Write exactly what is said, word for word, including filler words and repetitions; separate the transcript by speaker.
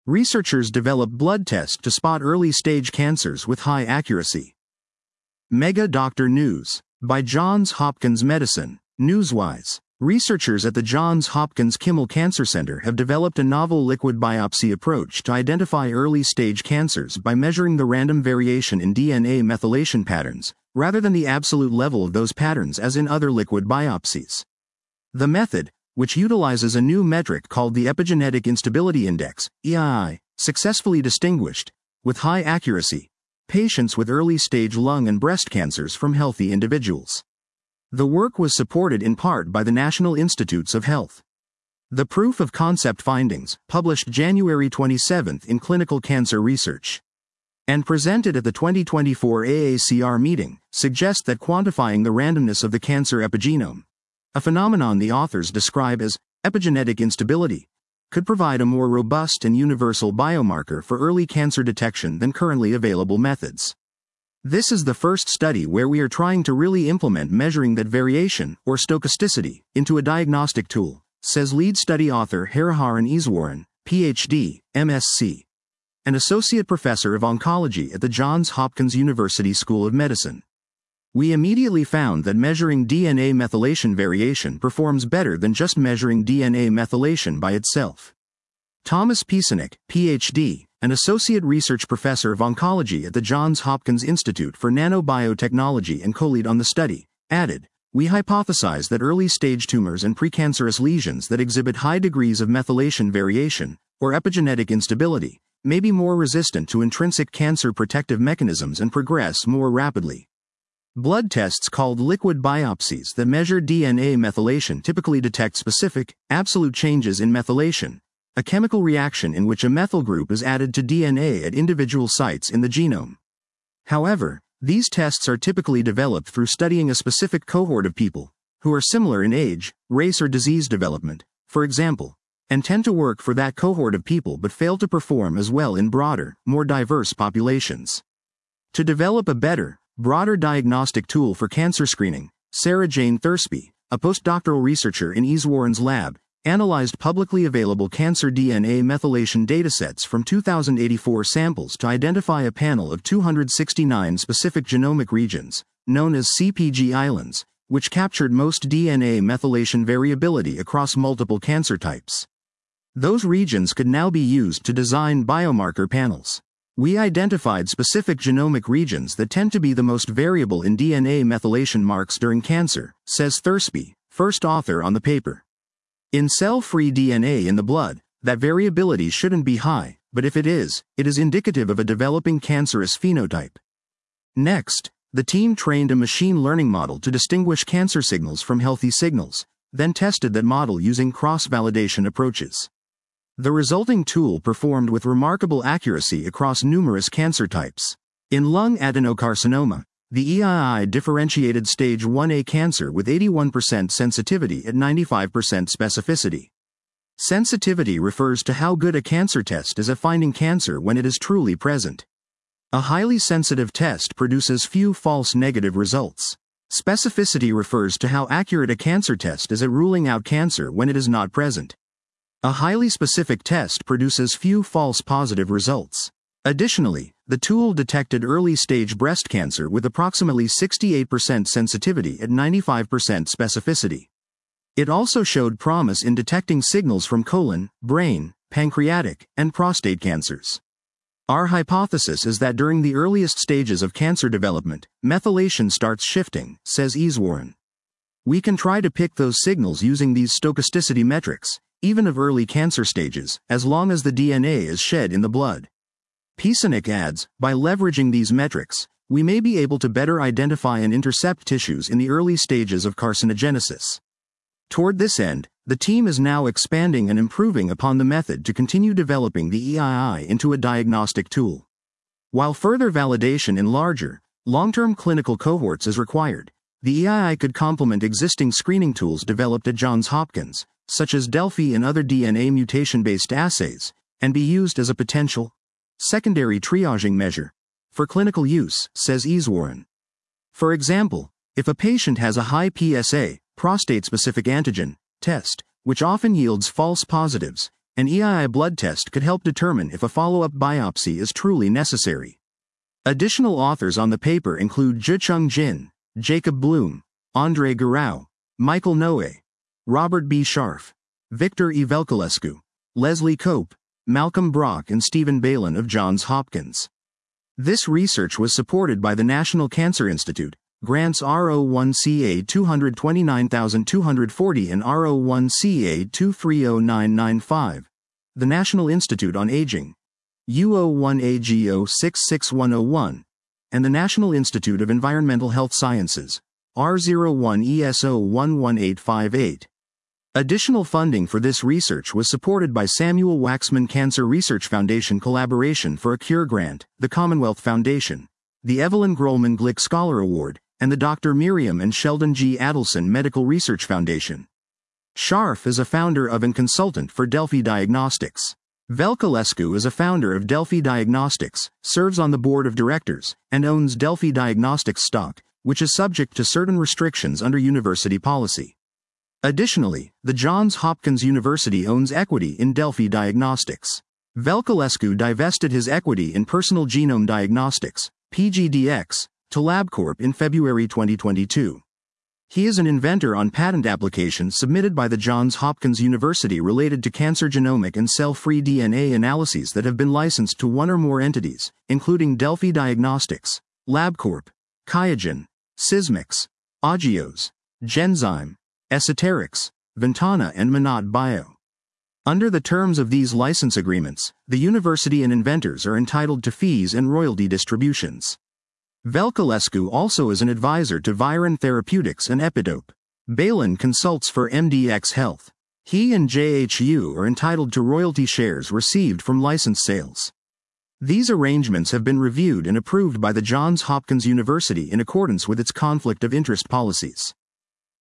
Speaker 1: Researchers develop blood tests to spot early-stage cancers with high accuracy. Mega Doctor News. By Johns Hopkins Medicine. Newswise. Researchers at the Johns Hopkins Kimmel Cancer Center have developed a novel liquid biopsy approach to identify early-stage cancers by measuring the random variation in D N A methylation patterns, rather than the absolute level of those patterns as in other liquid biopsies. The method, which utilizes a new metric called the Epigenetic Instability Index, E I I, successfully distinguished, with high accuracy, patients with early-stage lung and breast cancers from healthy individuals. The work was supported in part by the National Institutes of Health. The proof of concept findings, published January twenty-seventh in Clinical Cancer Research and presented at the twenty twenty-four A A C R meeting, suggest that quantifying the randomness of the cancer epigenome, a phenomenon the authors describe as epigenetic instability, could provide a more robust and universal biomarker for early cancer detection than currently available methods. This is the first study where we are trying to really implement measuring that variation, or stochasticity, into a diagnostic tool, says lead study author Hariharan Easwaran, P H D, M S c, and Associate Professor of Oncology at the Johns Hopkins University School of Medicine. We immediately found that measuring D N A methylation variation performs better than just measuring D N A methylation by itself. Thomas Pisanek, P H D, an Associate Research Professor of Oncology at the Johns Hopkins Institute for Nanobiotechnology and co-lead on the study, added, "We hypothesize that early-stage tumors and precancerous lesions that exhibit high degrees of methylation variation, or epigenetic instability, may be more resistant to intrinsic cancer protective mechanisms and progress more rapidly." Blood tests called liquid biopsies that measure D N A methylation typically detect specific, absolute changes in methylation, a chemical reaction in which a methyl group is added to D N A at individual sites in the genome. However, these tests are typically developed through studying a specific cohort of people, who are similar in age, race or disease development, for example, and tend to work for that cohort of people but fail to perform as well in broader, more diverse populations. To develop a better, broader diagnostic tool for cancer screening, Sarah Jane Thursby, a postdoctoral researcher in Easwaran's lab, analyzed publicly available cancer D N A methylation datasets from two thousand eighty-four samples to identify a panel of two hundred sixty-nine specific genomic regions, known as C P G islands, which captured most D N A methylation variability across multiple cancer types. Those regions could now be used to design biomarker panels. We identified specific genomic regions that tend to be the most variable in D N A methylation marks during cancer, says Thursby, first author on the paper. In cell-free D N A in the blood, that variability shouldn't be high, but if it is, it is indicative of a developing cancerous phenotype. Next, the team trained a machine learning model to distinguish cancer signals from healthy signals, then tested that model using cross-validation approaches. The resulting tool performed with remarkable accuracy across numerous cancer types. In lung adenocarcinoma, the E I I differentiated stage one A cancer with eighty-one percent sensitivity at ninety-five percent specificity. Sensitivity refers to how good a cancer test is at finding cancer when it is truly present. A highly sensitive test produces few false negative results. Specificity refers to how accurate a cancer test is at ruling out cancer when it is not present. A highly specific test produces few false positive results. Additionally, the tool detected early-stage breast cancer with approximately sixty-eight percent sensitivity at ninety-five percent specificity. It also showed promise in detecting signals from colon, brain, pancreatic, and prostate cancers. Our hypothesis is that during the earliest stages of cancer development, methylation starts shifting, says Easwaran. We can try to pick those signals using these stochasticity metrics, even of early cancer stages, as long as the D N A is shed in the blood. Pisanek adds, by leveraging these metrics, we may be able to better identify and intercept tissues in the early stages of carcinogenesis. Toward this end, the team is now expanding and improving upon the method to continue developing the E I I into a diagnostic tool. While further validation in larger, long-term clinical cohorts is required, the E I I could complement existing screening tools developed at Johns Hopkins, such as Delphi and other D N A mutation-based assays, and be used as a potential secondary triaging measure for clinical use, says Easwaran. For example, if a patient has a high P S A, prostate-specific antigen, test, which often yields false positives, An E I I blood test could help determine if a follow-up biopsy is truly necessary. Additional authors on the paper include Zhicheng Jin, Jacob Bloom, Andrei Garau, Michael Noe, Robert B. Scharf, Victor E. Velculescu, Leslie Cope, Malcolm Brock and Stephen Balin of Johns Hopkins. This research was supported by the National Cancer Institute, grants R zero one C A two hundred twenty-nine thousand two hundred forty and R zero one C A two three zero nine nine five, the National Institute on Aging, U zero one A G zero six six one zero one, and the National Institute of Environmental Health Sciences, R zero one E S zero one one eight five eight. Additional funding for this research was supported by Samuel Waxman Cancer Research Foundation Collaboration for a Cure Grant, the Commonwealth Foundation, the Evelyn Grolman Glick Scholar Award, and the Doctor Miriam and Sheldon G. Adelson Medical Research Foundation. Scharf is a founder of and consultant for Delphi Diagnostics. Velculescu is a founder of Delphi Diagnostics, serves on the board of directors, and owns Delphi Diagnostics stock, which is subject to certain restrictions under university policy. Additionally, the Johns Hopkins University owns equity in Delphi Diagnostics. Velculescu divested his equity in Personal Genome Diagnostics, P G D X, to LabCorp in February twenty twenty-two. He is an inventor on patent applications submitted by the Johns Hopkins University related to cancer genomic and cell-free D N A analyses that have been licensed to one or more entities, including Delphi Diagnostics, LabCorp, QIAGEN, Sysmex, Agios, Genzyme, Esoterics, Ventana and Manat Bio. Under the terms of these license agreements, the university and inventors are entitled to fees and royalty distributions. Velculescu also is an advisor to Viron Therapeutics and Epidope. Balin consults for M D X Health. He and J H U are entitled to royalty shares received from license sales. These arrangements have been reviewed and approved by the Johns Hopkins University in accordance with its conflict of interest policies.